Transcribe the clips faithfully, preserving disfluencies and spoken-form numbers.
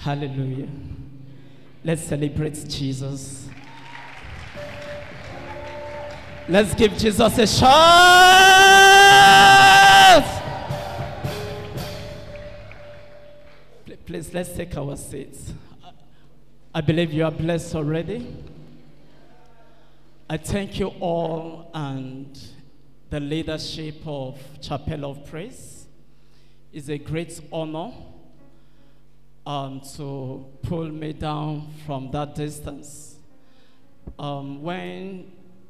Hallelujah. Let's celebrate Jesus. Let's give Jesus a shout. Please, let's take our seats. I believe you are blessed already. I thank you all and the leadership of Chapel of Praise. It's a great honor um, to pull me down from that distance. Um, when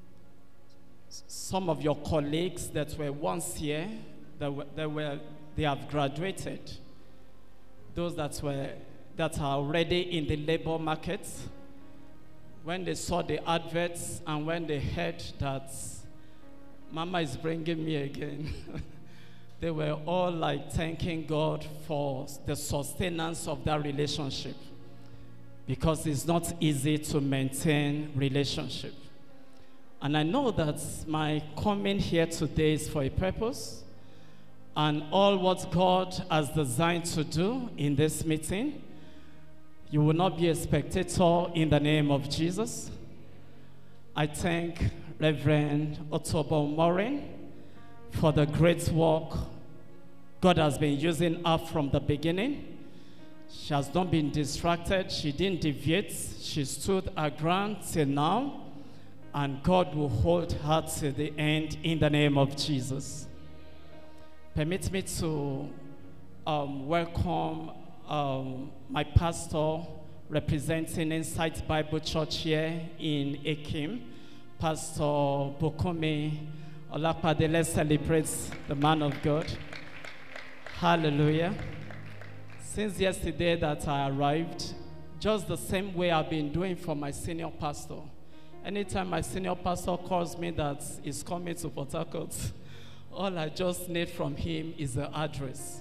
some of your colleagues that were once here, they were, they, were, they have graduated. Those that were that are already in the labor market, when they saw the adverts and when they heard that Mama is bringing me again, they were all like thanking God for the sustenance of that relationship, because it's not easy to maintain relationship. And I know that my coming here today is for a purpose, and all what God has designed to do in this meeting, you will not be a spectator in the name of Jesus. I thank Reverend Otobo Morin for the great work God has been using her from the beginning. She has not been distracted. She didn't deviate. She stood her ground till now, and God will hold her to the end in the name of Jesus. Permit me to um, welcome um, my pastor representing Insight Bible Church here in Ekim, Pastor Bokome Olapade. Let's celebrate the man of God. Hallelujah. Since yesterday that I arrived, just the same way I've been doing for my senior pastor. Anytime my senior pastor calls me that he's coming to Port Harcourt, all I just need from him is the address.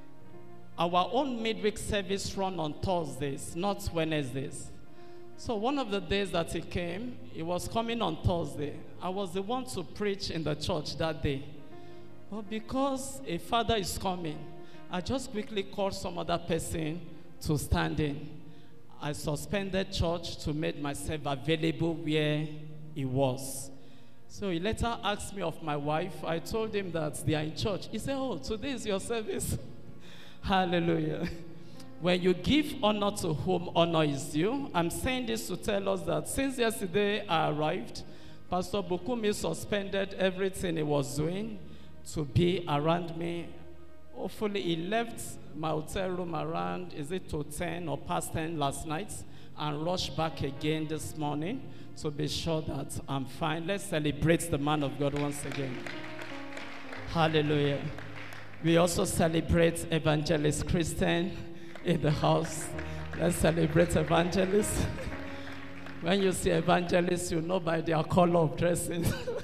Our own midweek service run on Thursdays, not Wednesdays. So one of the days that he came, he was coming on Thursday. I was the one to preach in the church that day. But because a father is coming, I just quickly called some other person to stand in. I suspended church to make myself available where he was. So he later asked me of my wife. I told him that they are in church. He said, oh, today is your service. Hallelujah. When you give honor to whom honor is due, I'm saying this to tell us that since yesterday I arrived, Pastor Bukumi suspended everything he was doing to be around me. Hopefully he left my hotel room around, is it to ten or past ten last night, and rushed back again this morning to be sure that I'm fine. Let's celebrate the man of God once again. Hallelujah. We also celebrate Evangelist Christian in the house. Let's celebrate evangelists. When you see evangelists, you know by their color of dressing.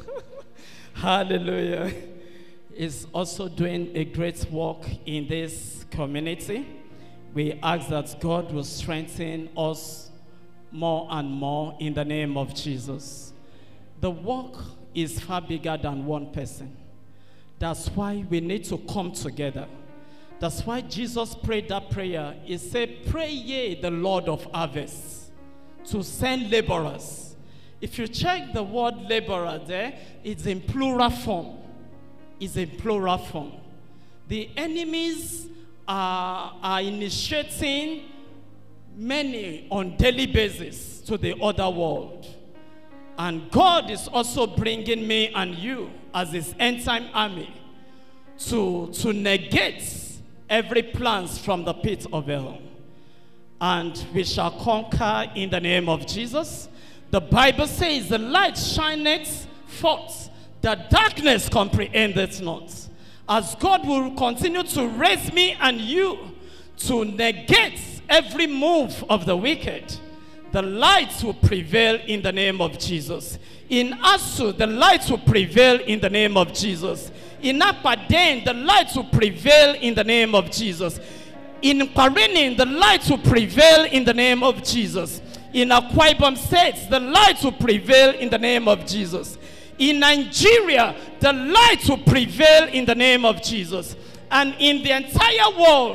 Hallelujah. Is also doing a great work in this community. We ask that God will strengthen us more and more in the name of Jesus. The work is far bigger than one person. That's why we need to come together. That's why Jesus prayed that prayer. He said, pray ye the Lord of harvests to send laborers. If you check the word laborer there, it's in plural form. It's in plural form. The enemies are, are initiating many on daily basis to the other world. And God is also bringing me and you as his end time army to, to negate every plans from the pit of hell. And we shall conquer in the name of Jesus. The Bible says the light shineth forth, the darkness comprehendeth not. As God will continue to raise me and you to negate every move of the wicked, the light will prevail in the name of Jesus. In Asu, the light will prevail in the name of Jesus. In Apaden, the light will prevail in the name of Jesus. In Parinin, the light will prevail in the name of Jesus. In Akwa Ibom States, the light will prevail in the name of Jesus. In Nigeria, the light will prevail in the name of Jesus. And in the entire world,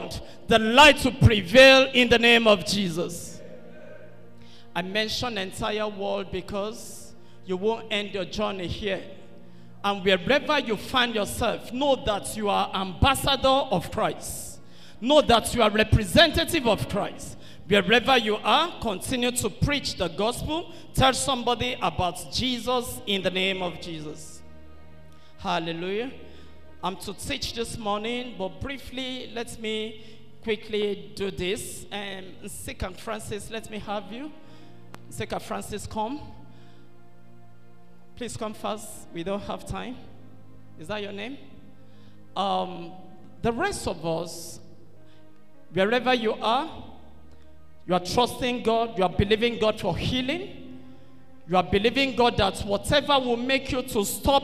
the light to prevail in the name of Jesus. I mention the entire world because you won't end your journey here. And wherever you find yourself, know that you are ambassador of Christ. Know that you are representative of Christ. Wherever you are, continue to preach the gospel. Tell somebody about Jesus in the name of Jesus. Hallelujah. I'm to teach this morning, but briefly, let me quickly do this. Um, Second Francis, let me have you. Second Francis, come. Please come first. We don't have time. Is that your name? Um, the rest of us, wherever you are, you are trusting God, you are believing God for healing. You are believing God that whatever will make you to stop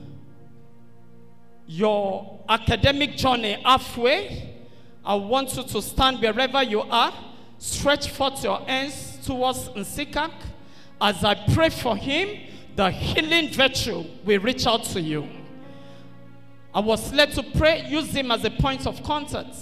your academic journey halfway, I want you to stand wherever you are, stretch forth your hands towards Nsikak. As I pray for him, the healing virtue will reach out to you. I was led to pray, use him as a point of contact.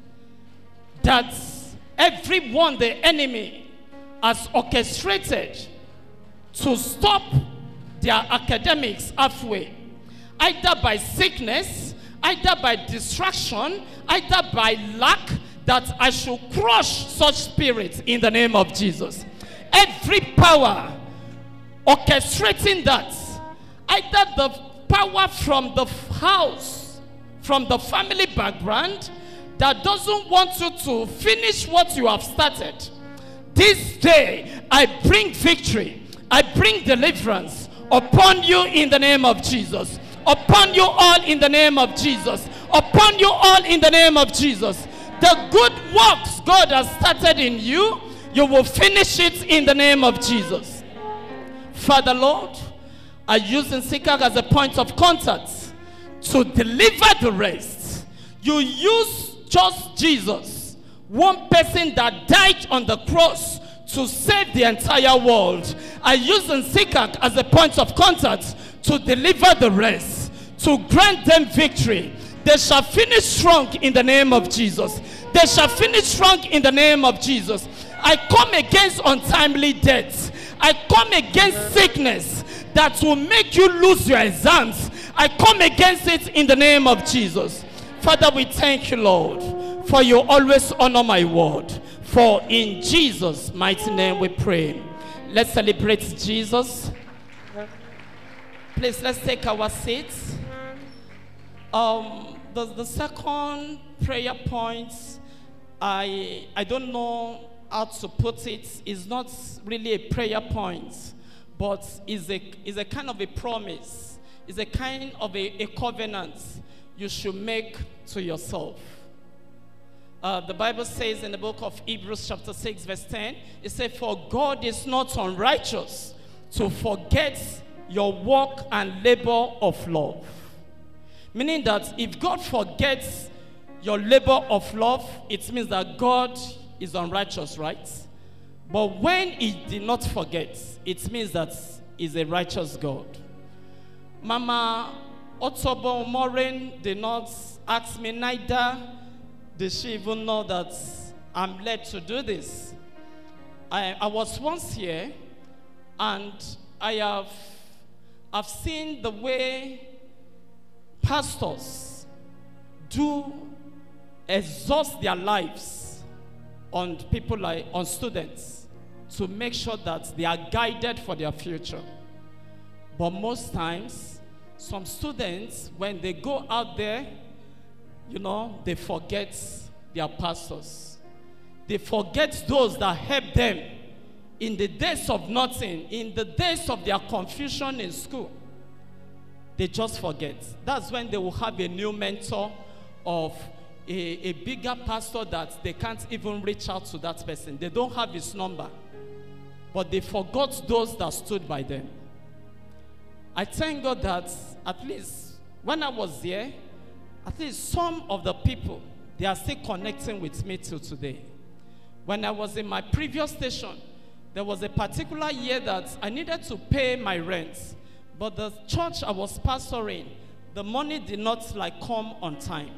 That everyone the enemy has orchestrated to stop their academics halfway, either by sickness, either by distraction, either by lack, that I should crush such spirits in the name of Jesus. Every power orchestrating that, either the power from the house, from the family background, that doesn't want you to finish what you have started. This day, I bring victory, I bring deliverance upon you in the name of Jesus. Upon you all in the name of Jesus. Upon you all in the name of Jesus. The good works God has started in you, you will finish it in the name of Jesus. Father Lord, I use Nsikak as a point of contact to deliver the rest. You use just Jesus, one person that died on the cross to save the entire world. I use Nsikak as a point of contact to deliver the rest, to grant them victory. They shall finish strong in the name of Jesus. They shall finish strong in the name of Jesus. I come against untimely deaths. I come against sickness that will make you lose your exams. I come against it in the name of Jesus. Father, we thank you, Lord, for you always honor my word. For in Jesus' mighty name we pray. Let's celebrate Jesus. Please, let's take our seats. Um, the, the second prayer point, I, I don't know how to put it, is not really a prayer point, but is a, is a kind of a promise. It's a kind of a, a covenant you should make to yourself. Uh, the Bible says in the book of Hebrews chapter six verse ten, it says, for God is not unrighteous to forget your work and labor of love. Meaning that if God forgets your labor of love, it means that God is unrighteous, right? But when he did not forget, it means that he's a righteous God. Mama Otobo Morin did not ask me, neither did she even know that I'm led to do this. I, I was once here, and I have I've seen the way pastors do exhaust their lives on people like on students to make sure that they are guided for their future. But most times, some students, when they go out there, you know, they forget their pastors. They forget those that help them in the days of nothing, in the days of their confusion in school. They just forget. That's when they will have a new mentor of a, a bigger pastor that they can't even reach out to that person. They don't have his number. But they forgot those that stood by them. I thank God that at least when I was there, at least some of the people, they are still connecting with me till today. When I was in my previous station, there was a particular year that I needed to pay my rent. But the church I was pastoring, the money did not like come on time.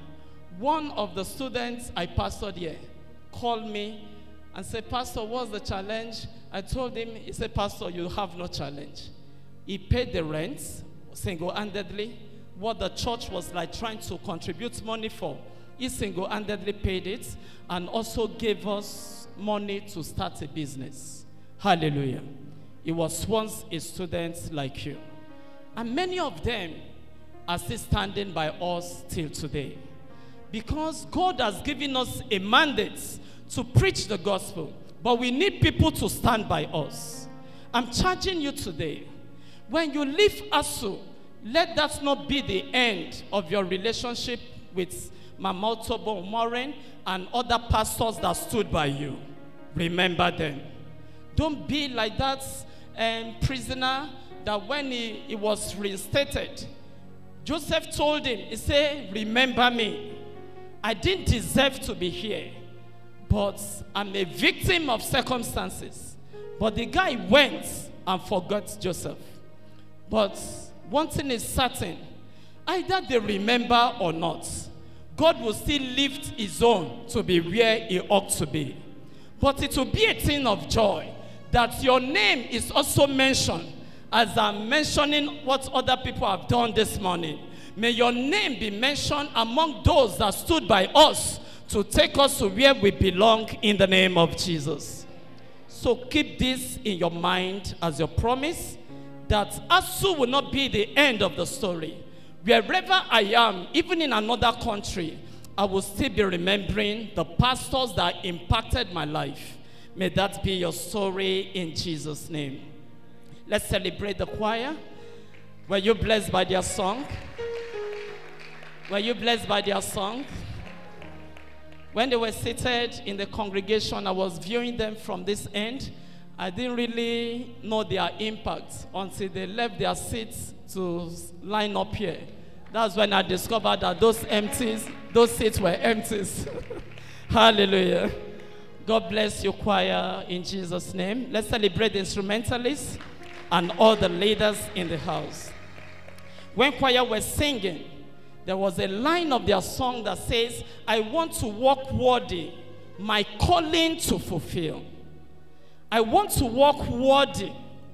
one of the students I pastored here called me and said, Pastor, what's the challenge? I told him, he said, Pastor, you have no challenge. He paid the rent single-handedly. What the church was like trying to contribute money for, he single-handedly paid it and also gave us money to start a business. Hallelujah. He was once a student like you. And many of them are still standing by us till today. Because God has given us a mandate to preach the gospel. But we need people to stand by us. I'm charging you today. When you leave ASU, let that not be the end of your relationship with Mama Otobo Moren and other pastors that stood by you. Remember them. Don't be like that um, prisoner that when he, he was reinstated, Joseph told him, he said, remember me. I didn't deserve to be here, but I'm a victim of circumstances. But the guy went and forgot Joseph. But one thing is certain, either they remember or not, God will still lift his own to be where he ought to be. But it will be a thing of joy that your name is also mentioned as I'm mentioning what other people have done this morning. May your name be mentioned among those that stood by us to take us to where we belong in the name of Jesus. So keep this in your mind as your promise, that ASU will not be the end of the story. Wherever I am, even in another country, I will still be remembering the pastors that impacted my life. May that be your story in Jesus' name. Let's celebrate the choir. Were you blessed by their song? Were you blessed by their song? When they were seated in the congregation, I was viewing them from this end. I didn't really know their impact until they left their seats to line up here. That's when I discovered that those empties, those seats were empties. Hallelujah. God bless you, choir, in Jesus' name. Let's celebrate the instrumentalists and all the leaders in the house. When choir was singing, there was a line of their song that says, I want to walk worthy, my calling to fulfill. I want to walk worthy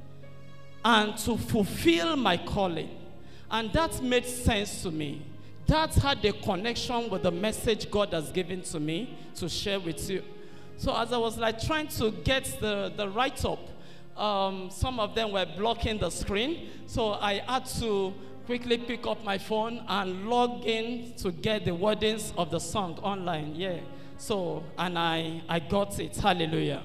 and to fulfill my calling. And that made sense to me. That had a connection with the message God has given to me to share with you. So as I was like trying to get the, the write-up, um, some of them were blocking the screen. So I had to quickly pick up my phone and log in to get the wordings of the song online. Yeah. So, and I, I got it. Hallelujah.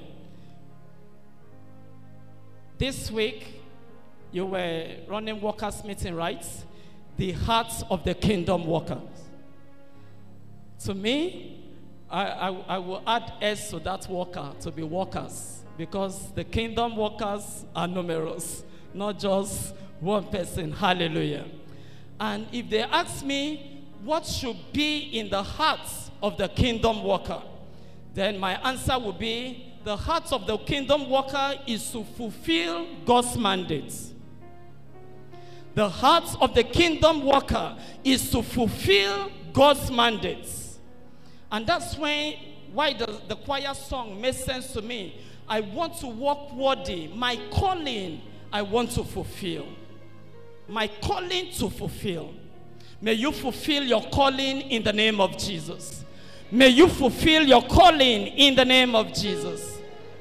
This week, you were running workers' meeting, right? The hearts of the kingdom workers. To me, I, I, I will add S to that worker to be workers, because the kingdom workers are numerous, not just one person. Hallelujah. And if they ask me what should be in the hearts of the kingdom worker, then my answer would be the heart of the kingdom worker is to fulfill God's mandates. The heart of the kingdom worker is to fulfill God's mandates. And that's when, why the, the choir song made sense to me. I want to walk worthy. My calling, I want to fulfill. My calling to fulfill. May you fulfill your calling in the name of Jesus. May you fulfill your calling in the name of Jesus.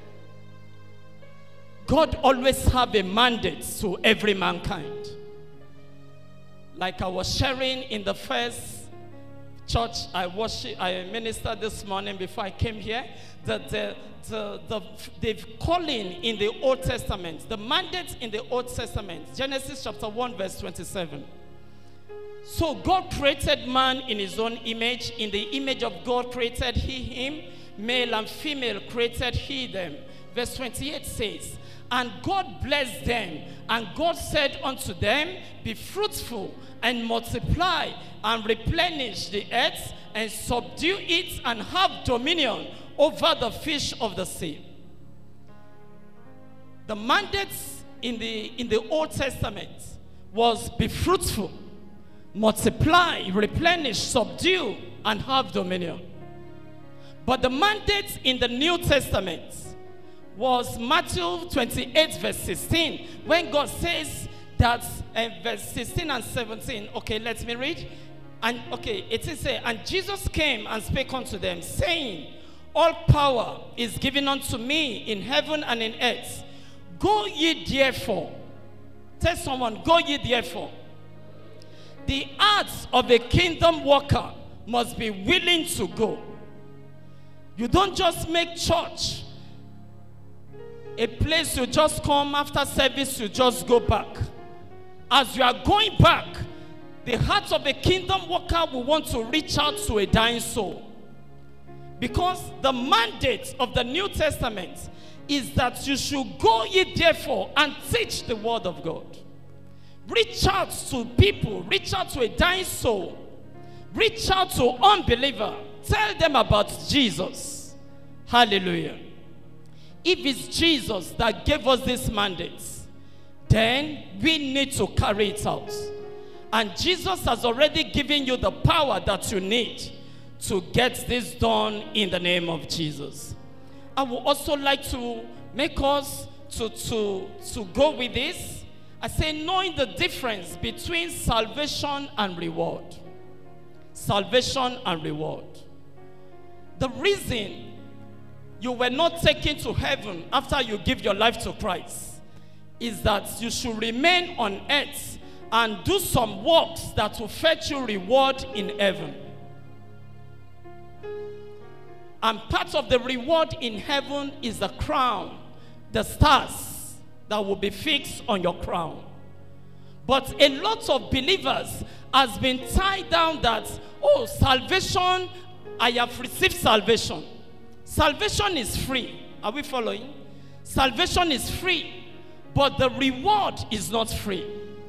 God always have a mandate to every mankind. Like I was sharing in the first church I worship, I ministered this morning before I came here, that the, the, the, the calling in the Old Testament, the mandate in the Old Testament, Genesis chapter one verse twenty-seven. So God created man in his own image. In the image of God created he him. Male and female created he them. Verse twenty-eight says, and God blessed them, and God said unto them, be fruitful and multiply and replenish the earth and subdue it and have dominion over the fish of the sea. The mandates in the, in the Old Testament was be fruitful, multiply, replenish, subdue, and have dominion. But the mandate in the New Testament was Matthew twenty-eight verse sixteen, when God says that, uh, verse sixteen and seventeen, okay, let me read. And okay, it is say, and Jesus came and spake unto them, saying, all power is given unto me in heaven and in earth. Go ye therefore. Tell someone, go ye therefore. The heart of a kingdom worker must be willing to go. You don't just make church a place you just come after service, you just go back. As you are going back, the heart of a kingdom worker will want to reach out to a dying soul. Because the mandate of the New Testament is that you should go ye therefore and teach the word of God. Reach out to people, reach out to a dying soul, reach out to unbeliever, tell them about Jesus. Hallelujah. If it's Jesus that gave us this mandate, then we need to carry it out. And Jesus has already given you the power that you need to get this done in the name of Jesus. I would also like to make us to, to, to go with this. I say knowing the difference between salvation and reward. Salvation and reward. The reason you were not taken to heaven after you give your life to Christ is that you should remain on earth and do some works that will fetch you reward in heaven. And part of the reward in heaven is the crown, the stars that will be fixed on your crown. But a lot of believers has been tied down that, oh, salvation, I have received salvation. Salvation is free. Are we following? Salvation is free, but the reward is not free.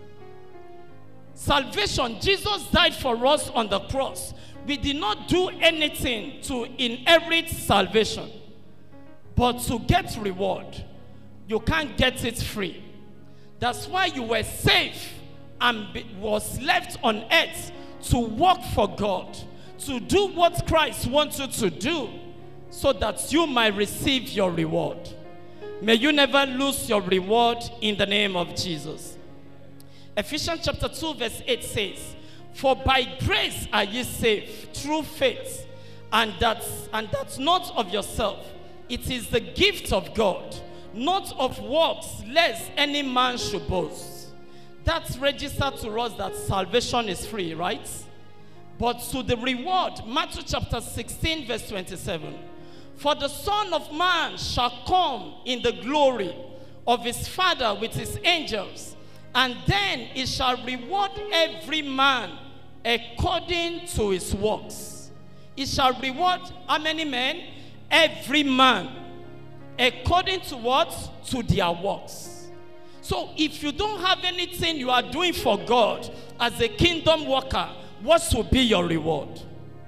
Salvation, Jesus died for us on the cross. We did not do anything to inherit salvation, but to get reward. You can't get it free. That's why you were safe and be, was left on earth to work for God, to do what Christ wants you to do, so that you might receive your reward. May you never lose your reward in the name of Jesus. Ephesians chapter two verse eight says, for by grace are ye saved through faith, and that's, and that's not of yourself. It is the gift of God, not of works, lest any man should boast. That's registered to us that salvation is free, right? But to the reward, Matthew chapter sixteen verse twenty-seven. For the Son of Man shall come in the glory of his Father with his angels, and then he shall reward every man according to his works. He shall reward how many men? Every man. According to what? To their works. So if you don't have anything you are doing for God as a kingdom worker, what will be your reward?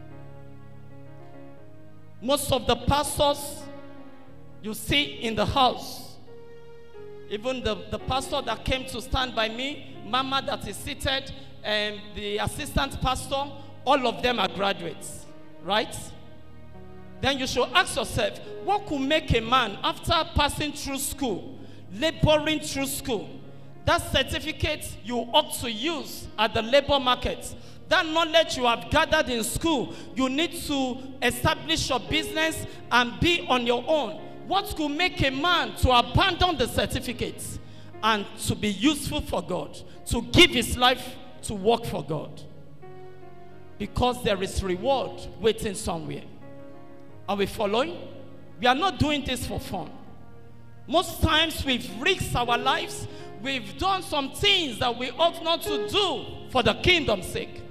Most of the pastors you see in the house, even the, the pastor that came to stand by me, Mama that is seated, and the assistant pastor, all of them are graduates, right? Then you should ask yourself, what could make a man, after passing through school, laboring through school, that certificate you ought to use at the labor market, that knowledge you have gathered in school, you need to establish your business and be on your own. What could make a man to abandon the certificates and to be useful for God, to give his life to work for God? Because there is reward waiting somewhere. Are we following? We are not doing this for fun. Most times we've risked our lives. We've done some things that we ought not to do for the kingdom's sake.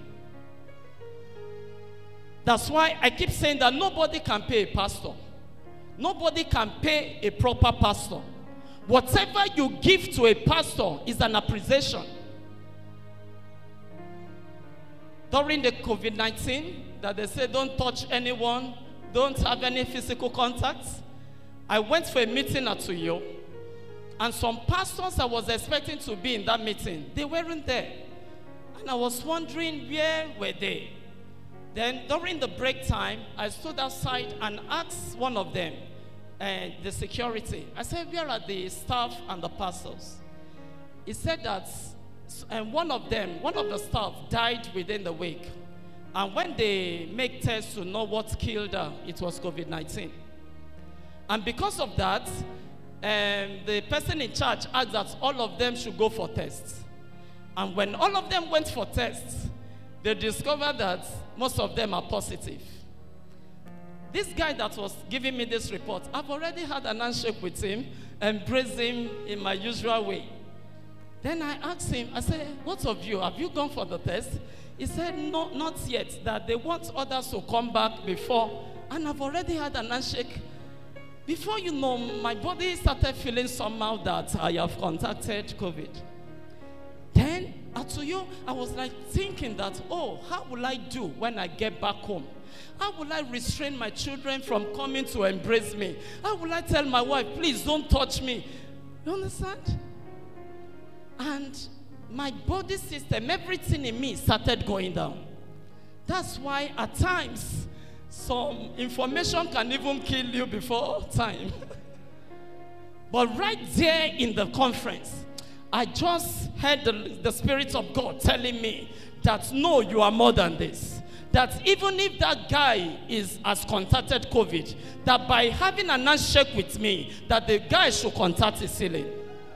That's why I keep saying that nobody can pay a pastor. Nobody can pay a proper pastor. Whatever you give to a pastor is an appreciation. During the COVID nineteen, that they said don't touch anyone, don't have any physical contacts, I went for a meeting at Uyo, and some pastors I was expecting to be in that meeting, they weren't there. And I was wondering, where were they? Then during the break time, I stood outside and asked one of them, uh, the security, I said, where are the staff and the pastors? He said that and one of them, one of the staff died within the week. And when they make tests to know what killed her, it was COVID nineteen. And because of that, um, the person in charge asked that all of them should go for tests. And when all of them went for tests, they discovered that most of them are positive. This guy that was giving me this report, I've already had an handshake with him, embraced him in my usual way. Then I asked him, I said, what of you? Have you gone for the test? He said, no, not yet, that they want others to come back before. And I've already had an handshake. Before you know, my body started feeling somehow that I have contacted COVID. Then, to you, I was like thinking that, oh, how will I do when I get back home? How will I restrain my children from coming to embrace me? How will I tell my wife, please don't touch me? You understand? And my body system, everything in me started going down. That's why at times, some information can even kill you before time. But right there in the conference, I just heard the, the Spirit of God telling me that no, you are more than this. That even if that guy is has contacted COVID, that by having an handshake with me, that the guy should contact his healing.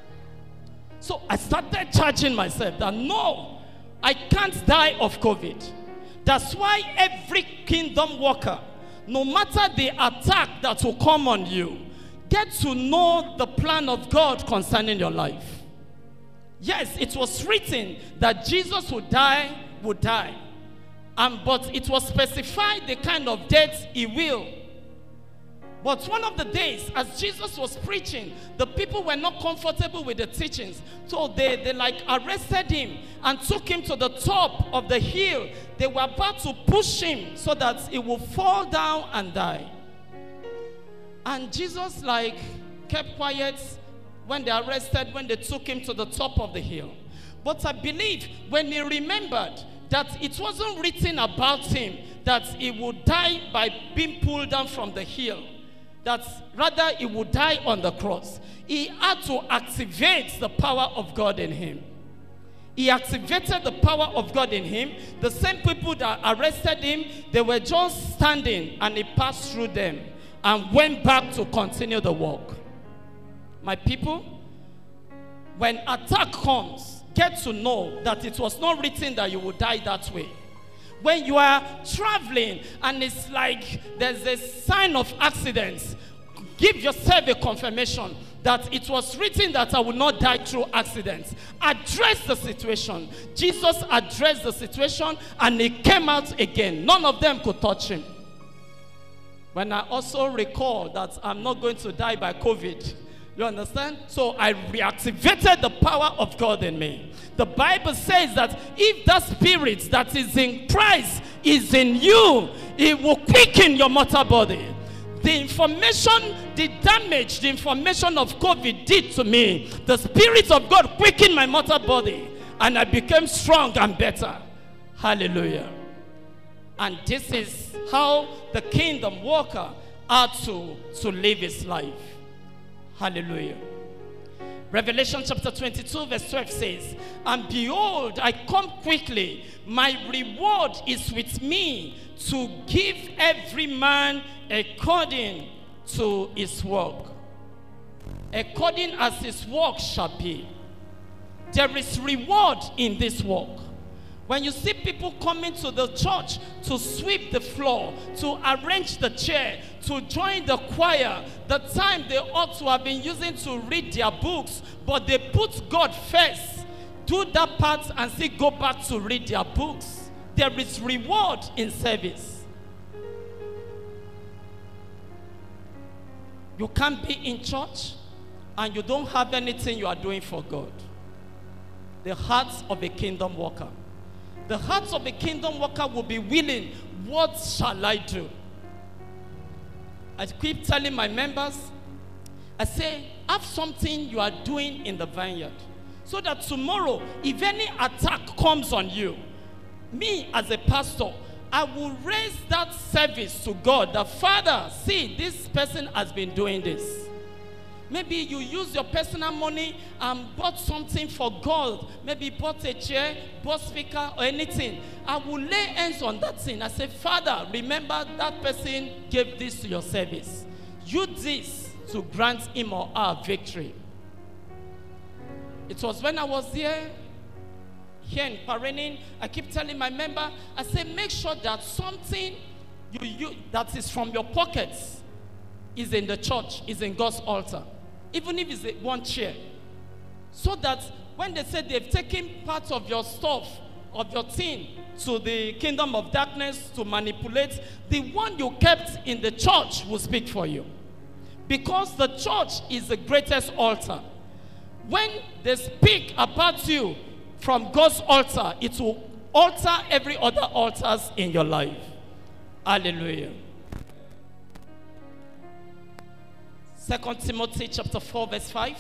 So I started charging myself that no, I can't die of COVID. That's why every kingdom worker, no matter the attack that will come on you, get to know the plan of God concerning your life. Yes, it was written that Jesus would die, would die. Um, but it was specified the kind of death he will. But one of the days, as Jesus was preaching, the people were not comfortable with the teachings. So they, they like arrested him and took him to the top of the hill. They were about to push him so that he would fall down and die. And Jesus like kept quiet when they arrested, when they took him to the top of the hill. But I believe when he remembered that it wasn't written about him that he would die by being pulled down from the hill, that rather he would die on the cross. He had to activate the power of God in him. He activated the power of God in him. The same people that arrested him, they were just standing and he passed through them and went back to continue the work. My people, when attack comes, get to know that it was not written that you would die that way. When you are traveling and it's like there's a sign of accidents, give yourself a confirmation that it was written that I will not die through accidents. Address the situation. Jesus addressed the situation and he came out again. None of them could touch him. When I also recall that I'm not going to die by COVID, you understand? So I reactivated the power of God in me. The Bible says that if the spirit that is in Christ is in you, it will quicken your mortal body. The information, the damage, the information of COVID did to me, the Spirit of God quickened my mortal body, and I became strong and better. Hallelujah. And this is how the kingdom worker ought to, to live his life. Hallelujah. Revelation chapter twenty-two verse twelve says, and behold, I come quickly. My reward is with me to give every man according to his work. According as his work shall be. There is reward in this work. When you see people coming to the church to sweep the floor, to arrange the chair, to join the choir, the time they ought to have been using to read their books, but they put God first, do that part and still go back to read their books. There is reward in service. You can't be in church and you don't have anything you are doing for God. The heart of a kingdom worker. The heart of a kingdom worker will be willing, what shall I do? I keep telling my members, I say, have something you are doing in the vineyard. So that tomorrow, if any attack comes on you, me as a pastor, I will raise that service to God. The Father, see, this person has been doing this. Maybe you use your personal money and bought something for God. Maybe bought a chair, bought speaker, or anything. I will lay hands on that thing. I say, Father, remember that person gave this to your service. Use this to grant him or her victory. It was when I was there, here in Parenin, I keep telling my member, I say, make sure that something you, you that is from your pockets is in the church, is in God's altar. Even if it's a, one chair. So that when they say they've taken part of your stuff, of your thing, to the kingdom of darkness to manipulate, the one you kept in the church will speak for you. Because the church is the greatest altar. When they speak about you from God's altar, it will alter every other altars in your life. Hallelujah. Second Timothy chapter four verse five.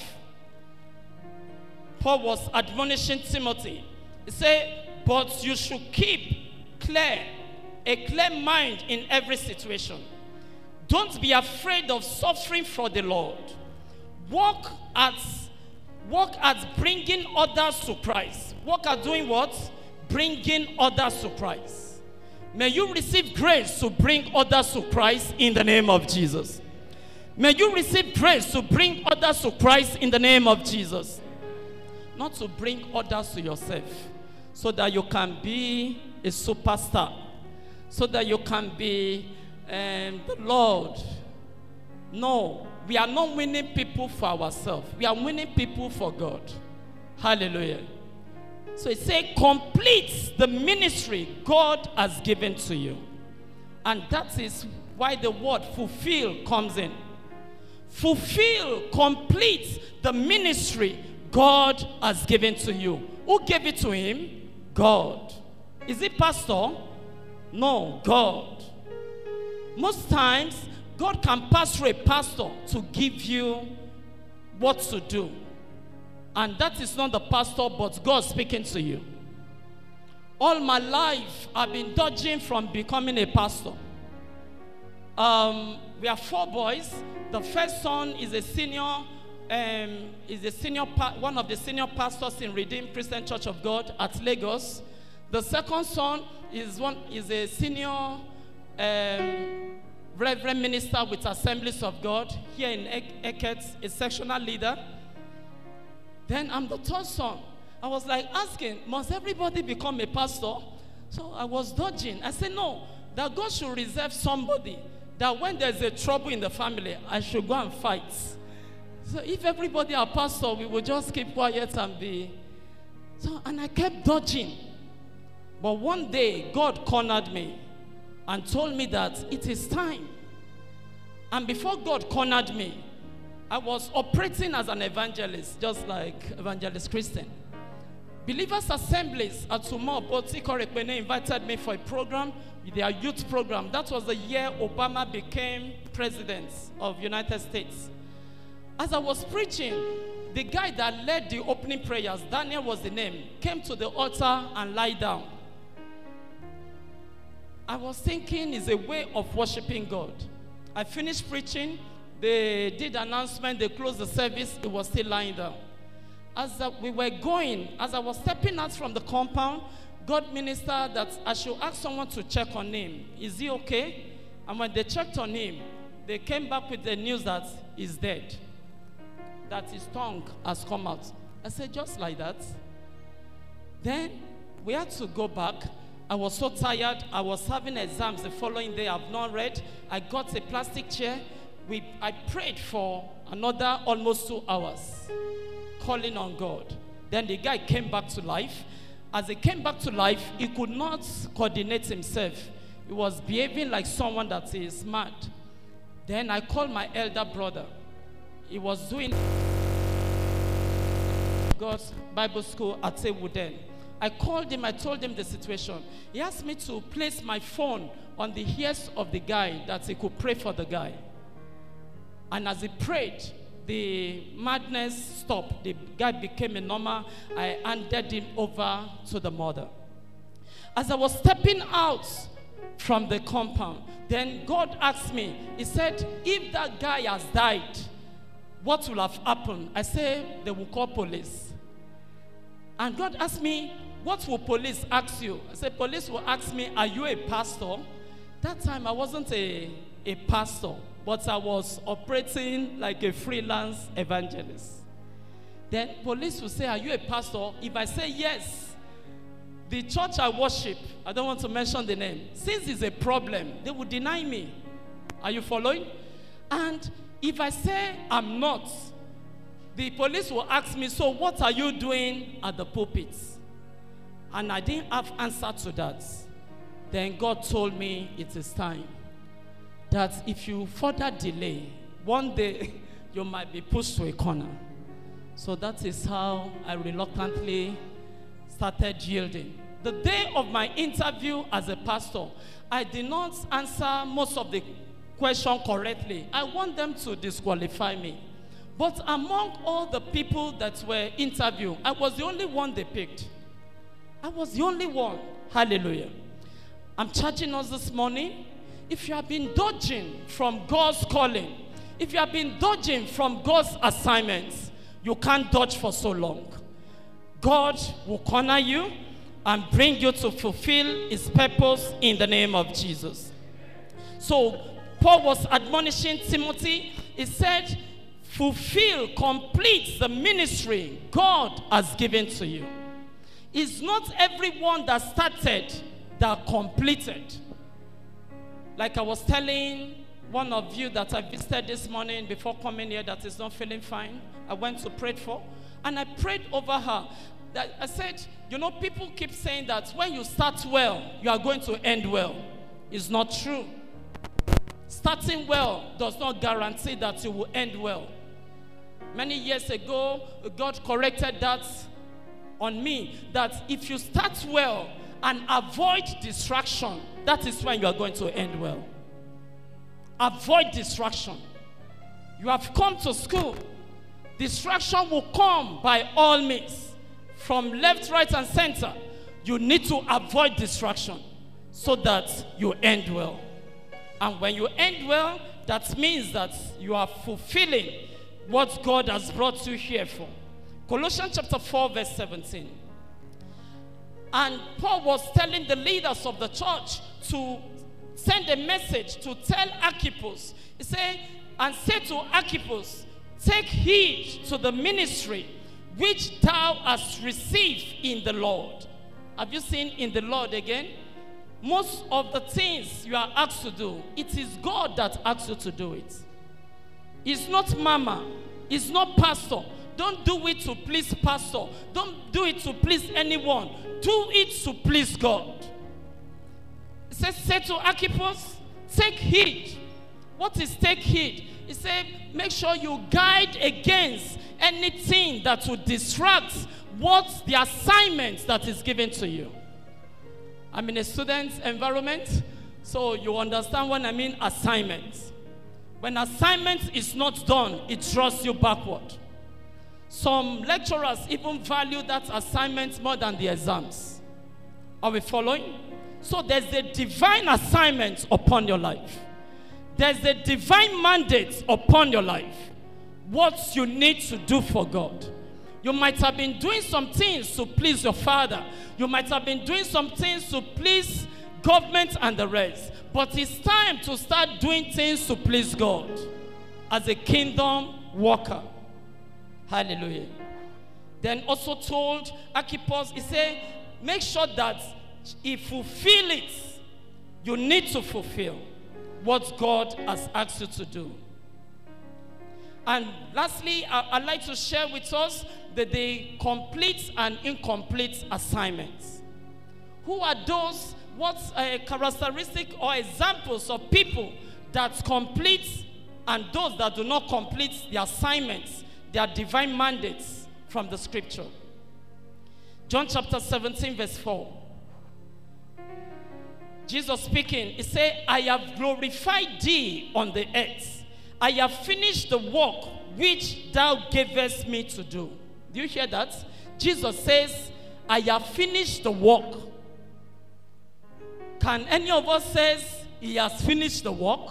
Paul was admonishing Timothy. He said, but you should keep clear, a clear mind in every situation. Don't be afraid of suffering for the Lord. Work at, work at bringing others to Christ. Work at doing what? Bringing others to Christ. May you receive grace to bring others to Christ in the name of Jesus. May you receive grace to bring others to Christ in the name of Jesus. Not to bring others to yourself, so that you can be a superstar, so that you can be um, the Lord. No, we are not winning people for ourselves. We are winning people for God. Hallelujah. So it says, complete the ministry God has given to you. And that is why the word fulfill comes in. Fulfill, complete the ministry God has given to you. Who gave it to him? God. Is it pastor? No, God. Most times, God can pass through a pastor to give you what to do. And that is not the pastor, but God speaking to you. All my life, I've been dodging from becoming a pastor. Um, we are four boys. The first son is a senior, um, is a senior, one of the senior pastors in Redeemed Christian Church of God at Lagos. The second son is one is a senior um, reverend minister with Assemblies of God here in Eket, a sectional leader. Then I'm the third son. I was like asking, must everybody become a pastor? So I was dodging. I said, no, that God should reserve somebody that when there's a trouble in the family, I should go and fight. So if everybody are pastor, we will just keep quiet and be. So, and I kept dodging. But one day, God cornered me and told me that it is time. And before God cornered me, I was operating as an evangelist, just like Evangelist Christian. Believers Assemblies at Sumo Boti Korekpene invited me for a program, their youth program. That was the year Obama became president of United States. As I was preaching, the guy that led the opening prayers, Daniel was the name, came to the altar and lied down. I was thinking it's a way of worshiping God. I finished preaching, they did announcement, they closed the service, he was still lying down. As uh, we were going, as I was stepping out from the compound, God ministered that I should ask someone to check on him. Is he okay? And when they checked on him, they came back with the news that he's dead, that his tongue has come out. I said, just like that. Then we had to go back. I was so tired. I was having exams the following day. I've not read. I got a plastic chair. We, I prayed for another almost two hours, calling on God. Then the guy came back to life. As he came back to life, he could not coordinate himself. He was behaving like someone that is mad. Then I called my elder brother. He was doing God's Bible school at Tewuden. I called him, I told him the situation. He asked me to place my phone on the ears of the guy that he could pray for the guy. And as he prayed, the madness stopped. The guy became a normal. I handed him over to the mother. As I was stepping out from the compound. Then God asked me, he said, if that guy has died, what will have happened? I said, they will call police. And God asked me, what will police ask you? I said, police will ask me, are you a pastor? That time I wasn't a, a pastor, but I was operating like a freelance evangelist. Then police will say, are you a pastor? If I say yes, the church I worship, I don't want to mention the name, since it's a problem, they will deny me. Are you following? And if I say I'm not, the police will ask me, so what are you doing at the pulpit? And I didn't have answer to that. Then God told me it is time. That if you further delay, one day you might be pushed to a corner. So that is how I reluctantly started yielding. The day of my interview as a pastor, I did not answer most of the questions correctly. I want them to disqualify me. But among all the people that were interviewed, I was the only one they picked. I was the only one. Hallelujah. I'm charging us this morning. If you have been dodging from God's calling, if you have been dodging from God's assignments, you can't dodge for so long. God will corner you and bring you to fulfill his purpose in the name of Jesus. So Paul was admonishing Timothy. He said, fulfill, complete the ministry God has given to you. It's not everyone that started that completed. Like I was telling one of you that I visited this morning before coming here that is not feeling fine. I went to pray for, and I prayed over her. That I said, you know, people keep saying that when you start well, you are going to end well. It's not true. Starting well does not guarantee that you will end well. Many years ago, God corrected that on me, that if you start well and avoid distraction, that is when you are going to end well. Avoid distraction. You have come to school. Distraction will come by all means. From left, right, and center. You need to avoid distraction so that you end well. And when you end well, that means that you are fulfilling what God has brought you here for. Colossians chapter four, verse seventeen. And Paul was telling the leaders of the church to send a message to tell Archippus. He said, and say to Archippus, take heed to the ministry which thou hast received in the Lord. Have you seen in the Lord again? Most of the things you are asked to do, it is God that asks you to do it. It's not mama. It's not pastor. Don't do it to please pastor. Don't do it to please anyone. Do it to please God. It says, say to Archippus, take heed. What is take heed? He said, make sure you guide against anything that will distract what the assignment that is given to you. I'm in a student environment, so you understand when I mean assignment. When assignment is not done, it draws you backward. Some lecturers even value that assignment more than the exams. Are we following? So there's a divine assignment upon your life. There's a divine mandate upon your life. What you need to do for God. You might have been doing some things to please your father. You might have been doing some things to please government and the rest. But it's time to start doing things to please God as a kingdom worker. Hallelujah. Then also told Archippus, he said, make sure that if you fulfill it, you need to fulfill what God has asked you to do. And lastly, I, I'd like to share with us the, the complete and incomplete assignments. Who are those, what uh, characteristic or examples of people that complete and those that do not complete the assignments, their divine mandates from the scripture? John chapter seventeen, verse four. Jesus speaking, he said, I have glorified thee on the earth. I have finished the work which thou gavest me to do. Do you hear that? Jesus says, I have finished the work. Can any of us say he has finished the work?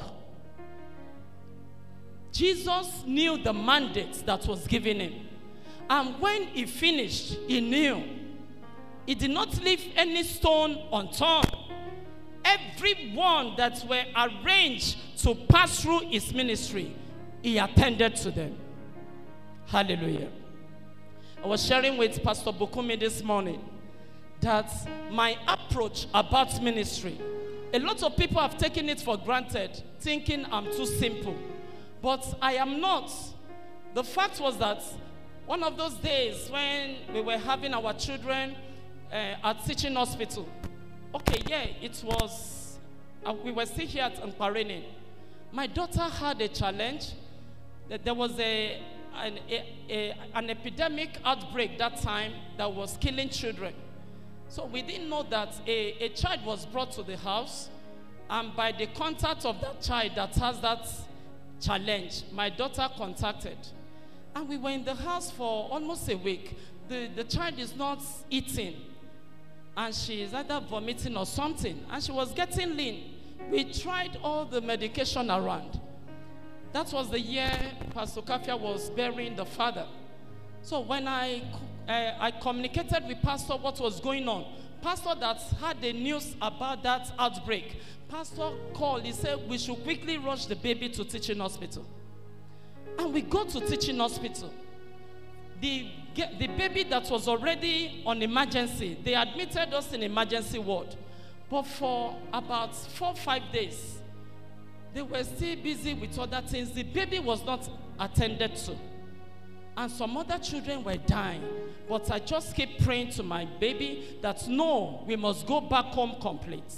Jesus knew the mandate that was given him. And when he finished, he knew. He did not leave any stone unturned. Everyone that were arranged to pass through his ministry, he attended to them. Hallelujah. I was sharing with Pastor Bukumi this morning that my approach about ministry, a lot of people have taken it for granted, thinking I'm too simple. But I am not. The fact was that one of those days when we were having our children uh, at teaching hospital, okay, yeah, it was, uh, we were still here at Nkpareni. My daughter had a challenge. That there was a an, a, a an epidemic outbreak that time that was killing children. So we didn't know that a, a child was brought to the house, and by the contact of that child that has that challenge, my daughter contacted. And we were in the house for almost a week. The, the child is not eating, and she is either vomiting or something, and she was getting lean. We tried all the medication around. That was the year Pastor Kafia was burying the father. So when I, uh, I communicated with Pastor what was going on, Pastor that had the news about that outbreak, Pastor called, he said we should quickly rush the baby to teaching hospital. And we go to teaching hospital. The, the baby that was already on emergency, they admitted us in emergency ward. But for about four, five days, they were still busy with other things. The baby was not attended to. And some other children were dying. But I just keep praying to my baby that no, we must go back home complete.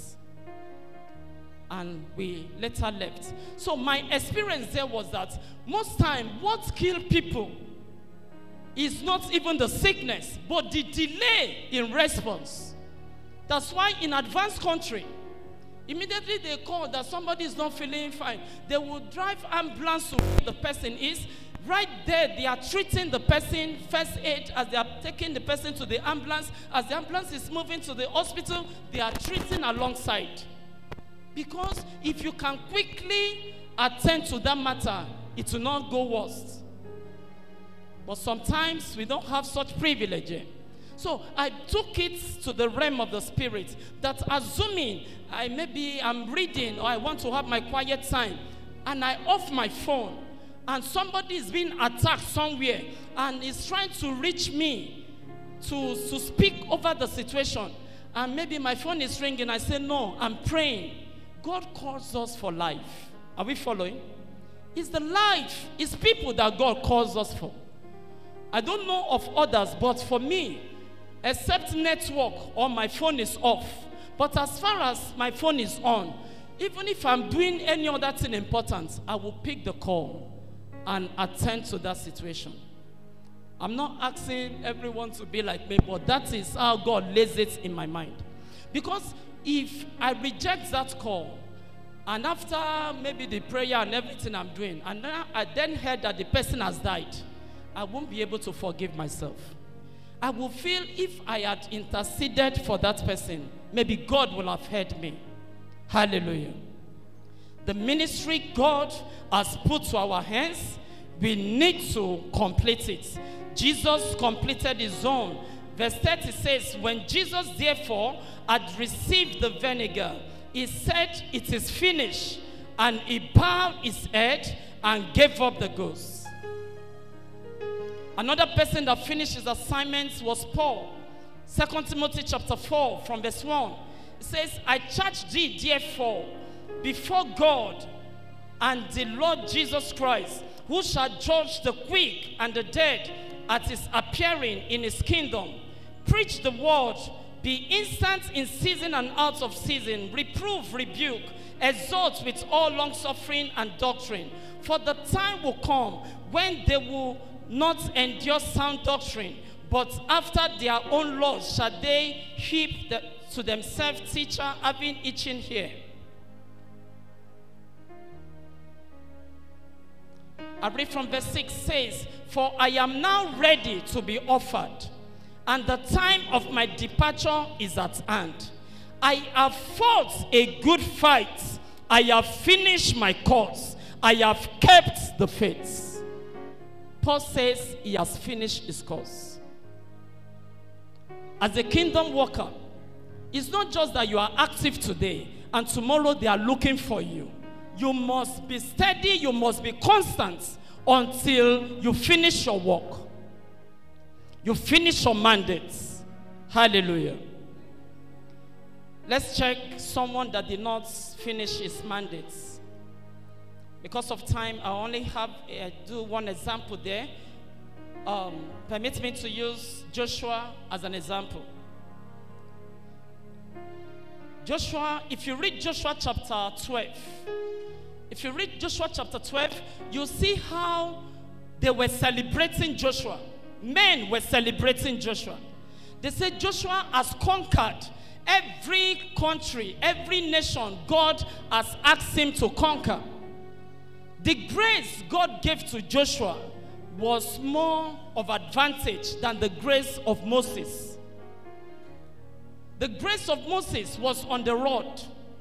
And we later left. So my experience there was that most time what kills people is not even the sickness, but the delay in response. That's why in advanced country, immediately they call that somebody is not feeling fine, they will drive ambulance to where the person is. Right there, they are treating the person first aid as they are taking the person to the ambulance. As the ambulance is moving to the hospital, they are treating alongside. Because if you can quickly attend to that matter, it will not go worse. But sometimes we don't have such privilege. So I took it to the realm of the spirit that assuming I maybe I'm reading or I want to have my quiet time and I off my phone and somebody is being attacked somewhere and is trying to reach me to, to speak over the situation, and maybe my phone is ringing, I say no, I'm praying. God calls us for life. Are we following? It's the life, it's people that God calls us for. I don't know of others, but for me, except network or my phone is off. But as far as my phone is on, even if I'm doing any other thing important, I will pick the call and attend to that situation. I'm not asking everyone to be like me, but that is how God lays it in my mind. Because if I reject that call, and after maybe the prayer and everything I'm doing, and then I then heard that the person has died, I won't be able to forgive myself. I will feel if I had interceded for that person, maybe God will have heard me. Hallelujah. The ministry God has put to our hands, we need to complete it. Jesus completed his own. Verse thirty says, when Jesus therefore had received the vinegar, he said, it is finished. And he bowed his head and gave up the ghost. Another person that finished his assignments was Paul. Second Timothy chapter four from verse one. It says, I charge thee therefore before God and the Lord Jesus Christ, who shall judge the quick and the dead at his appearing in his kingdom. Preach the word, be instant in season and out of season, reprove, rebuke, exhort with all long suffering and doctrine. For the time will come when they will not endure sound doctrine, but after their own laws shall they heap the, to themselves teacher having itching here. I read from verse six, says, for I am now ready to be offered, and the time of my departure is at hand. I have fought a good fight. I have finished my course. I have kept the faith. Paul says he has finished his course. As a kingdom worker, it's not just that you are active today and tomorrow they are looking for you. You must be steady, you must be constant until you finish your work. You finish your mandates. Hallelujah. Let's check someone that did not finish his mandates. Because of time, I only have uh, do one example there. Um, permit me to use Joshua as an example. Joshua, if you read Joshua chapter twelve, if you read Joshua chapter twelve, you'll see how they were celebrating Joshua. Men were celebrating Joshua. They said Joshua has conquered every country, every nation God has asked him to conquer. The grace God gave to Joshua was more of advantage than the grace of Moses. The grace of Moses was on the rod.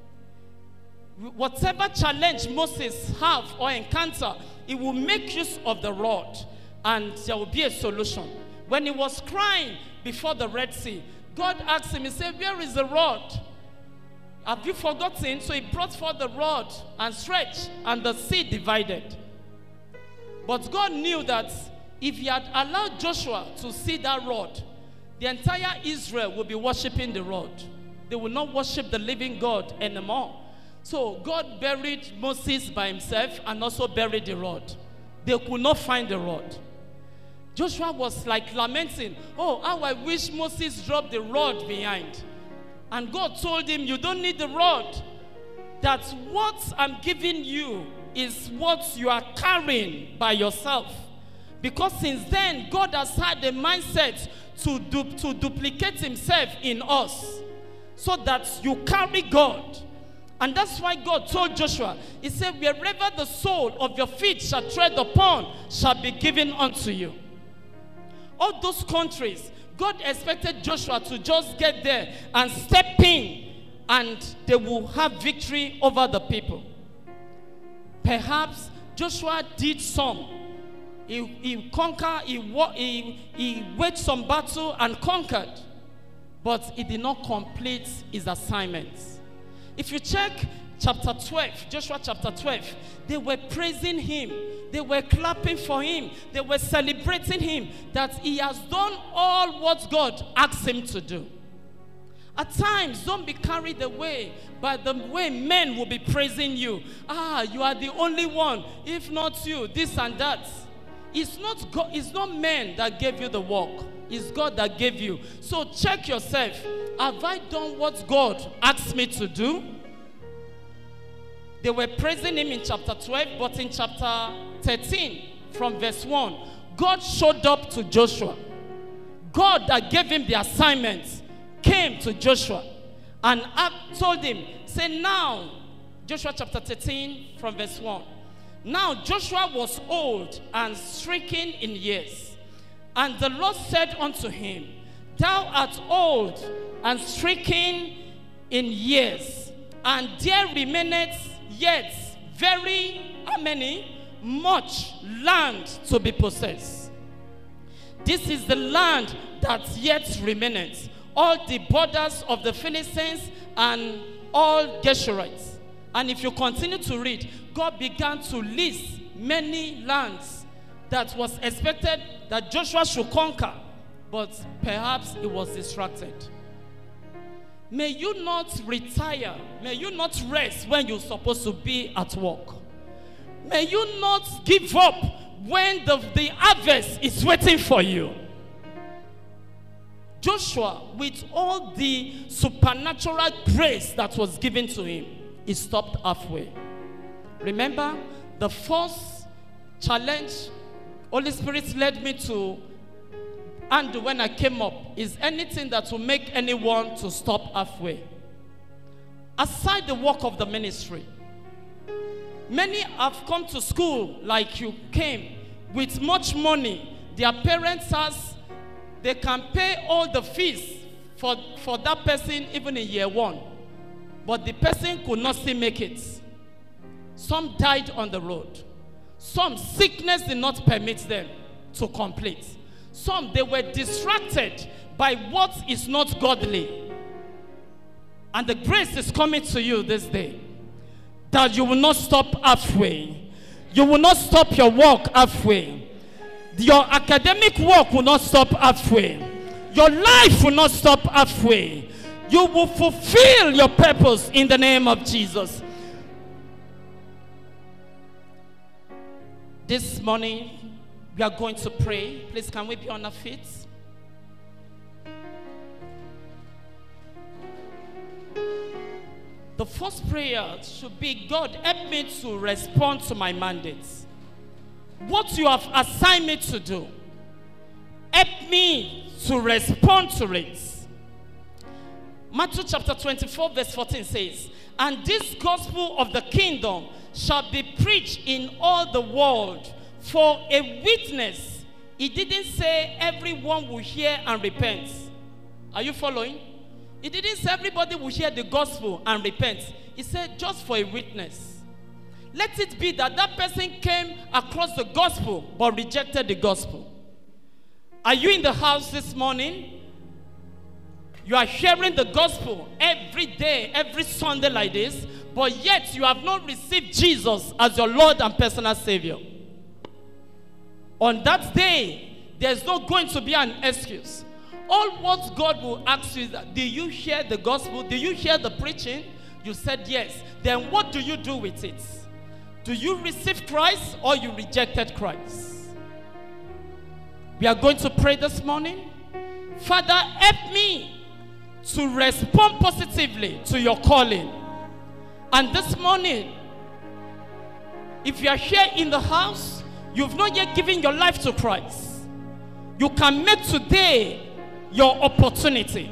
Whatever challenge Moses have or encounter, he will make use of the rod and there will be a solution. When he was crying before the Red Sea, God asked him, he said, where is the rod? Have you forgotten? So he brought forth the rod and stretched, and the sea divided. But God knew that if he had allowed Joshua to see that rod, the entire Israel will be worshiping the rod. They will not worship the living God anymore. So God buried Moses by himself and also buried the rod. They could not find the rod. Joshua was like lamenting, oh, how I wish Moses dropped the rod behind. And God told him, you don't need the rod. That what I'm giving you is what you are carrying by yourself. Because since then, God has had a mindset to, du to duplicate himself in us. So that you carry God. And that's why God told Joshua, he said, wherever the sole of your feet shall tread upon shall be given unto you. All those countries, God expected Joshua to just get there and step in, and they will have victory over the people. Perhaps Joshua did some. He, he conquered, he, he, he waged some battle and conquered, but he did not complete his assignments. If you check chapter twelve, Joshua chapter twelve, they were praising him. They were clapping for him. They were celebrating him that he has done all what God asked him to do. At times, don't be carried away by the way men will be praising you. Ah, you are the only one. If not you, this and that. It's not God, it's not men that gave you the work. It's God that gave you. So check yourself. Have I done what God asked me to do? They were praising him in chapter twelve, but in chapter thirteen, from verse one, God showed up to Joshua. God that gave him the assignment came to Joshua and told him, say now, Joshua chapter thirteen, from verse one. Now Joshua was old and stricken in years. And the Lord said unto him, thou art old and stricken in years, and there remaineth yet very, how many? Much land to be possessed. This is the land that yet remaineth, all the borders of the Philistines and all Geshurites. And if you continue to read, God began to list many lands that was expected that Joshua should conquer, but perhaps he was distracted. May you not retire. May you not rest when you're supposed to be at work. May you not give up when the, the harvest is waiting for you. Joshua, with all the supernatural grace that was given to him, he stopped halfway. Remember, the first challenge Holy Spirit led me to, and when I came up, is anything that will make anyone to stop halfway. Aside the work of the ministry, many have come to school like you came with much money. Their parents has, they can pay all the fees for, for that person even in year one. but the person could not still make it. Some died on the road. Some sickness did not permit them to complete. Some, they were distracted by what is not godly. And the grace is coming to you this day, that you will not stop halfway. You will not stop your walk halfway. Your academic work will not stop halfway. Your life will not stop halfway. You will fulfill your purpose in the name of Jesus. This morning, we are going to pray. Please, can we be on our feet? The first prayer should be, God, help me to respond to my mandates. What you have assigned me to do, help me to respond to it. Matthew chapter twenty-four verse fourteen says, and this gospel of the kingdom shall be preached in all the world for a witness. He didn't say everyone will hear and repent. Are you following? He didn't say everybody will hear the gospel and repent. He said just for a witness. Let it be that that person came across the gospel but rejected the gospel. Are you in the house this morning? You are hearing the gospel every day, every Sunday like this, but yet you have not received Jesus as your Lord and personal Savior. On that day, there's not going to be an excuse. All what God will ask you is that, do you hear the gospel? Do you hear the preaching? You said yes. Then what do you do with it? Do you receive Christ or you rejected Christ? We are going to pray this morning. Father, help me to respond positively to your calling. And this morning, if you are here in the house, you've not yet given your life to Christ, you can make today your opportunity.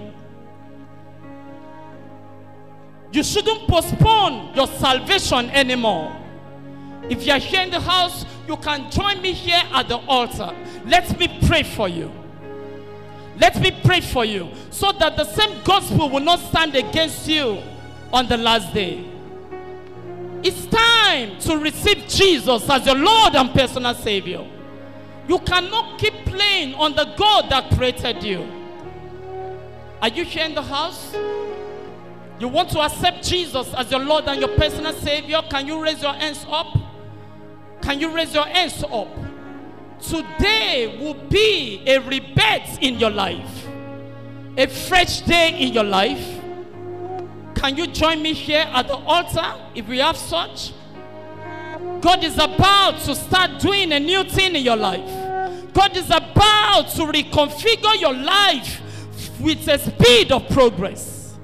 You shouldn't postpone your salvation anymore. If you are here in the house, you can join me here at the altar. Let me pray for you. Let me pray for you so that the same gospel will not stand against you on the last day. It's time to receive Jesus as your Lord and personal Savior. You cannot keep playing on the God that created you. Are you here in the house? You want to accept Jesus as your Lord and your personal Savior? Can you raise your hands up? Can you raise your hands up? Today will be a rebirth in your life. A fresh day in your life. Can you join me here at the altar if we have such? God is about to start doing a new thing in your life. God is about to reconfigure your life with a speed of progress.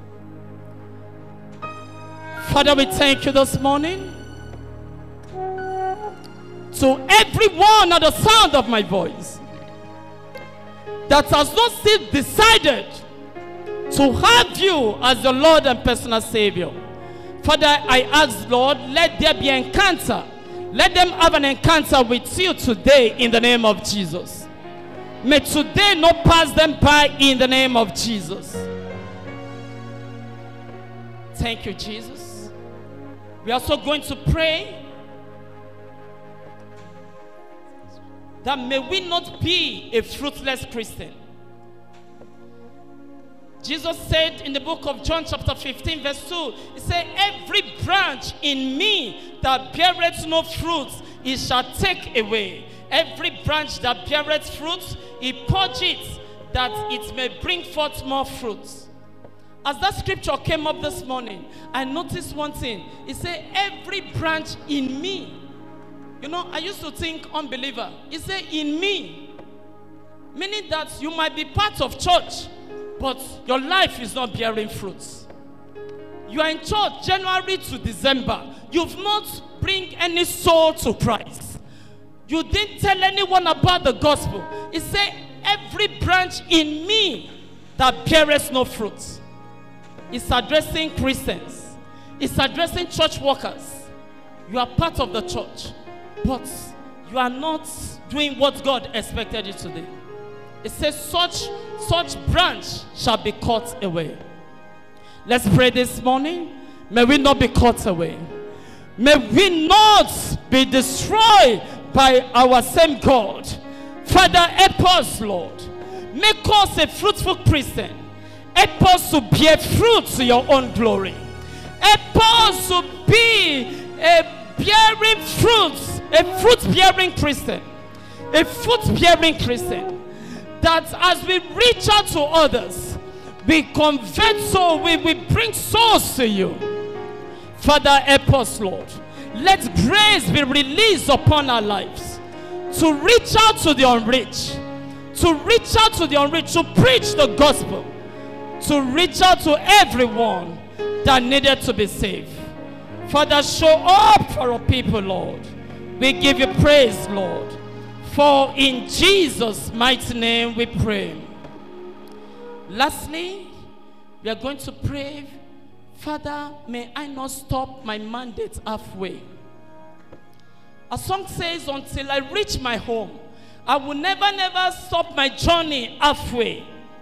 Father, we thank you this morning. To everyone at the sound of my voice that has not still decided to have you as your Lord and personal Savior, Father, I ask, Lord, let there be an encounter. Let them have an encounter with you today in the name of Jesus. May today not pass them by in the name of Jesus. Thank you, Jesus. We are also going to pray that may we not be a fruitless Christian. Jesus said in the book of John chapter fifteen verse two, he said, every branch in me that beareth no fruit, he shall take away. Every branch that beareth fruit, he purges it, that it may bring forth more fruits. As that scripture came up this morning, I noticed one thing. It said, every branch in me. You know, I used to think unbeliever. He said, in me. Meaning that you might be part of church, but your life is not bearing fruits. You are in church January to December. You've not bring any soul to Christ. You didn't tell anyone about the gospel. He said, every branch in me that beareth no fruit. It's addressing Christians. It's addressing church workers. You are part of the church, but you are not doing what God expected you to do. It says such, such branch shall be cut away. Let's pray this morning. May we not be cut away. May we not be destroyed by our same God. Father, help us, Lord. Make us a fruitful Christian. Help us to bear fruit to your own glory. Help us to be a bearing fruits, a fruit-bearing Christian. A fruit-bearing Christian. That as we reach out to others, we convert souls, we, we bring souls to you. Father, help us, Lord. Let grace be released upon our lives to reach out to the unreached, to reach out to the unreached, to preach the gospel, to reach out to everyone that needed to be saved. Father, show up for our people, Lord. We give you praise, Lord. For in Jesus' mighty name we pray. Lastly, we are going to pray, Father, may I not stop my mandate halfway. A song says, until I reach my home, I will never, never stop my journey halfway.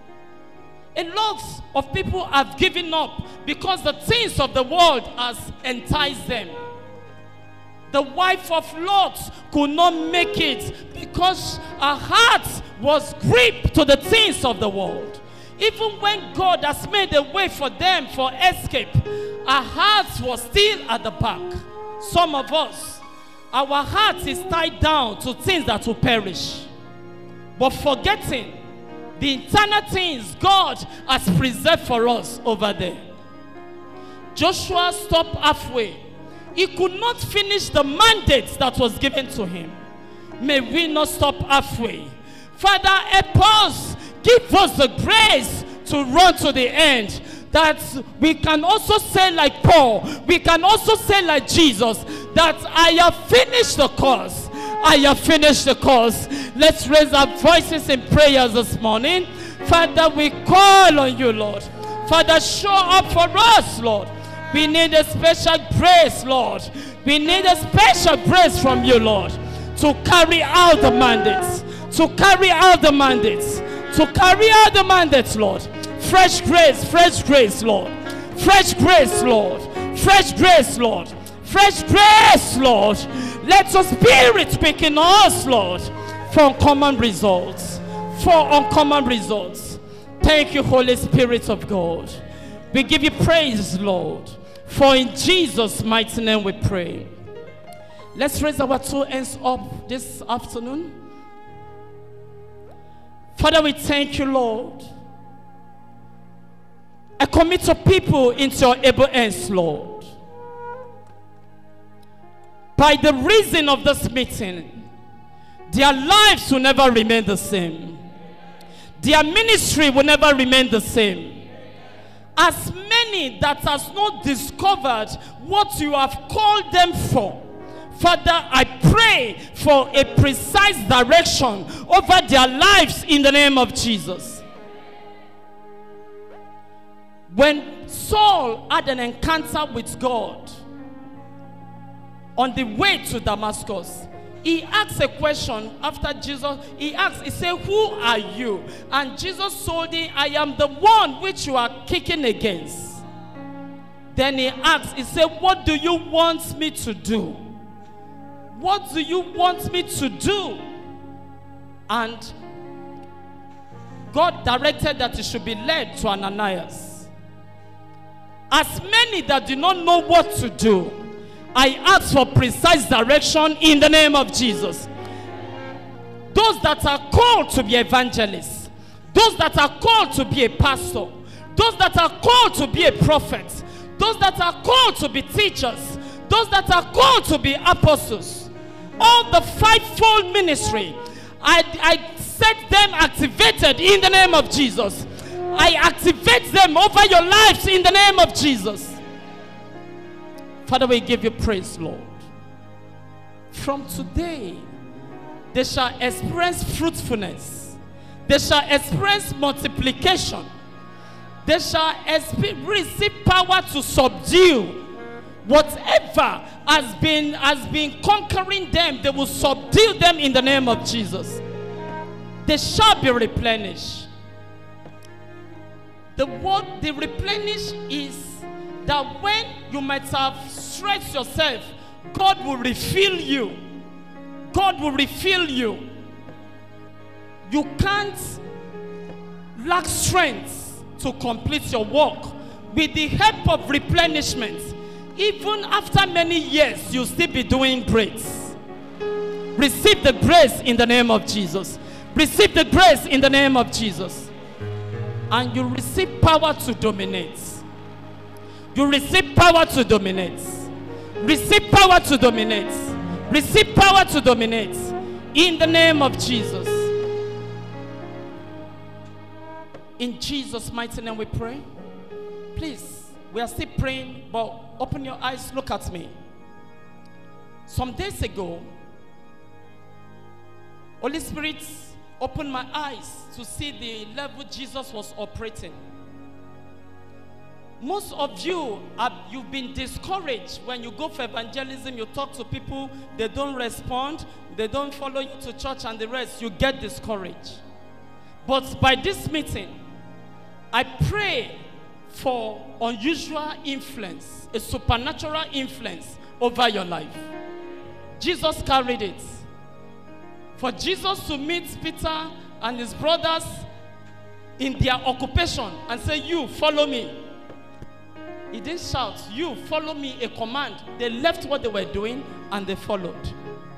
A lot of people have given up because the things of the world has enticed them. The wife of Lot could not make it because her heart was gripped to the things of the world. Even when God has made a way for them for escape, our heart was still at the back. Some of us, our heart is tied down to things that will perish. But forgetting the eternal things God has preserved for us over there. Joshua stopped halfway. He could not finish the mandate that was given to him. May we not stop halfway. Father, help us. Give us the grace to run to the end. That we can also say like Paul. We can also say like Jesus. That I have finished the course. I have finished the course. Let's raise our voices in prayers this morning. Father, we call on you, Lord. Father, show up for us, Lord. We need a special grace, Lord. We need a special grace from you, Lord, to carry out the mandates. To carry out the mandates. To carry out the mandates, Lord. Fresh grace, fresh grace, Lord. Fresh grace, Lord. Fresh grace, Lord. Fresh grace, Lord. Let your spirit speak in us, Lord, for uncommon results. For uncommon results. Thank you, Holy Spirit of God. We give you praise, Lord. For in Jesus' mighty name we pray. Let's raise our two hands up this afternoon. Father, we thank you, Lord. I commit your people into your able hands, Lord. By the reason of this meeting, their lives will never remain the same. Their ministry will never remain the same. As many that has not discovered what you have called them for, Father, I pray for a precise direction over their lives in the name of Jesus. When Saul had an encounter with God on the way to Damascus, he asked a question after Jesus. He asked, he said, who are you? And Jesus told him, I am the one which you are kicking against. Then he asked, he said, what do you want me to do? What do you want me to do? And God directed that he should be led to Ananias. As many that do not know what to do, I ask for precise direction in the name of Jesus. Those that are called to be evangelists, those that are called to be a pastor, those that are called to be a prophet, those that are called to be teachers, those that are called to be apostles, all the fivefold ministry, I, I set them activated in the name of Jesus. I activate them over your lives in the name of Jesus. Father, we give you praise, Lord. From today, they shall experience fruitfulness. They shall experience multiplication. They shall receive power to subdue. Whatever has been, has been conquering them, they will subdue them in the name of Jesus. They shall be replenished. The word they replenish is that when you might have stretched yourself, God will refill you. God will refill you. You can't lack strength to complete your work. With the help of replenishment, even after many years, you'll still be doing great. Receive the grace in the name of Jesus. Receive the grace in the name of Jesus. And you receive power to dominate. You receive power to dominate. Receive power to dominate. Receive power to dominate. In the name of Jesus. In Jesus' mighty name we pray. Please, we are still praying, but open your eyes, look at me. Some days ago, Holy Spirit opened my eyes to see the level Jesus was operating. Most of you, have, you've been discouraged when you go for evangelism, you talk to people, they don't respond, they don't follow you to church and the rest, you get discouraged. But by this meeting, I pray for unusual influence, a supernatural influence over your life. Jesus carried it. For Jesus to meet Peter and his brothers in their occupation and say, you follow me. He didn't shout, you follow me, a command. They left what they were doing and they followed.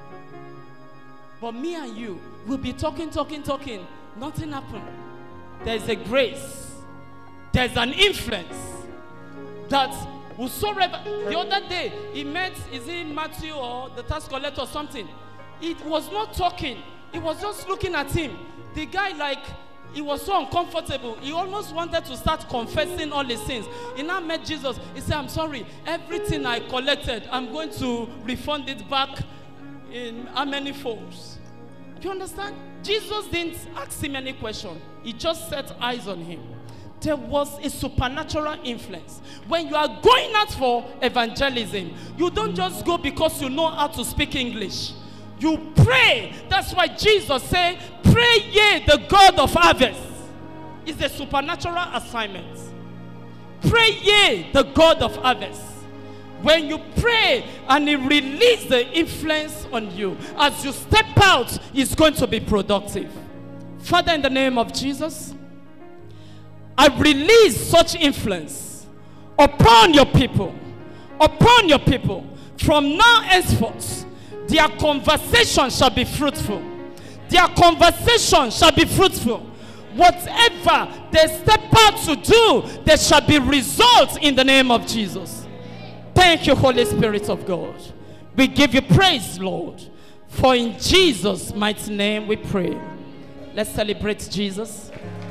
But me and you will be talking, talking, talking. Nothing happened. There's a grace. There's an influence that whosoever, the other day, he met, is it Matthew or the tax collector or something? It was not talking. He was just looking at him. The guy, like, he was so uncomfortable. He almost wanted to start confessing all his sins. He now met Jesus. He said, I'm sorry. Everything I collected, I'm going to refund it back in how many folds. Do you understand? Jesus didn't ask him any question. He just set eyes on him. There was a supernatural influence. When you are going out for evangelism, you don't just go because you know how to speak English. You pray. That's why Jesus said, pray ye the God of harvest. It's a supernatural assignment. Pray ye the God of harvest. When you pray and he releases the influence on you, as you step out, it's going to be productive. Father, in the name of Jesus, I release such influence upon your people, upon your people. From now henceforth, their conversation shall be fruitful. Their conversation shall be fruitful. Whatever they step out to do, there shall be results in the name of Jesus. Thank you, Holy Spirit of God. We give you praise, Lord. For in Jesus' mighty name we pray. Let's celebrate Jesus.